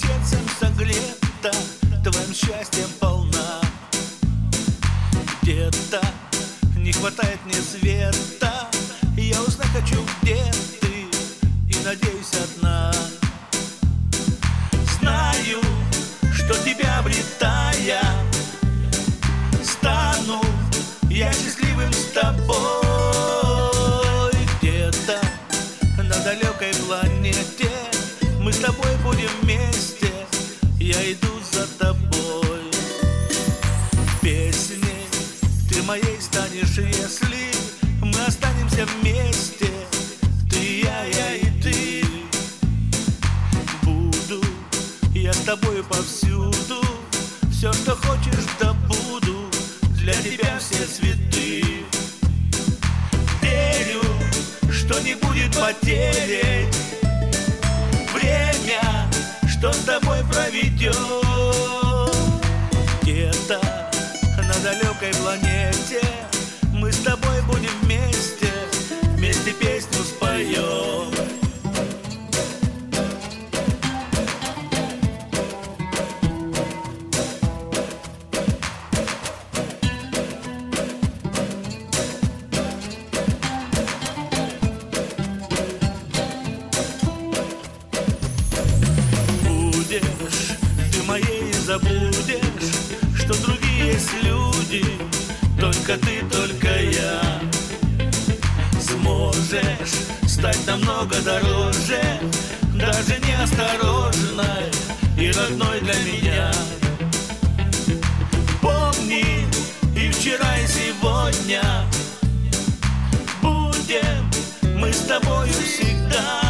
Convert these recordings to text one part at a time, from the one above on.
сердцем согрета, твоим счастьем полна. Где-то не хватает мне света, я узнать хочу, где ты, и надеюсь одна. Знаю, что тебя обретая, стану я счастливым с тобой. Где-то на далекой планете мы с тобой будем вместе, я иду за тобой. Песней ты моей станешь, если мы останемся вместе. Ты, я и ты. Буду я с тобой повсюду, все, что хочешь, добуду, для тебя все цветы. Верю, что не будет потери, время, что с тобой проведем. Где-то на далекой планете мы с тобой будем вместе, вместе песню споем. Ты моей забудешь, что другие есть люди, только ты, только я. Сможешь стать намного дороже, даже неосторожной и родной для меня. Помни и вчера, и сегодня, будем мы с тобою всегда.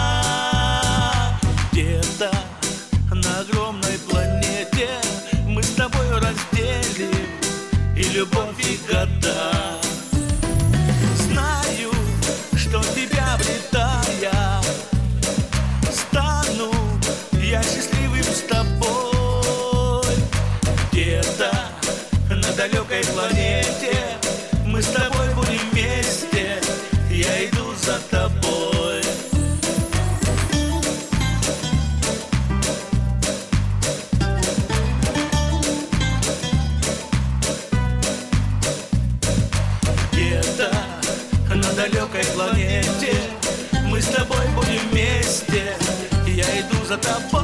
Где-то на огромной планете мы с тобой разделим и любовь, и года. Знаю, что тебя обретая, стану я счастливым с тобой. Где-то на далекой планете мы с тобой будем вместе, я иду за тобой. На далекой планете мы с тобой будем вместе, я иду за тобой.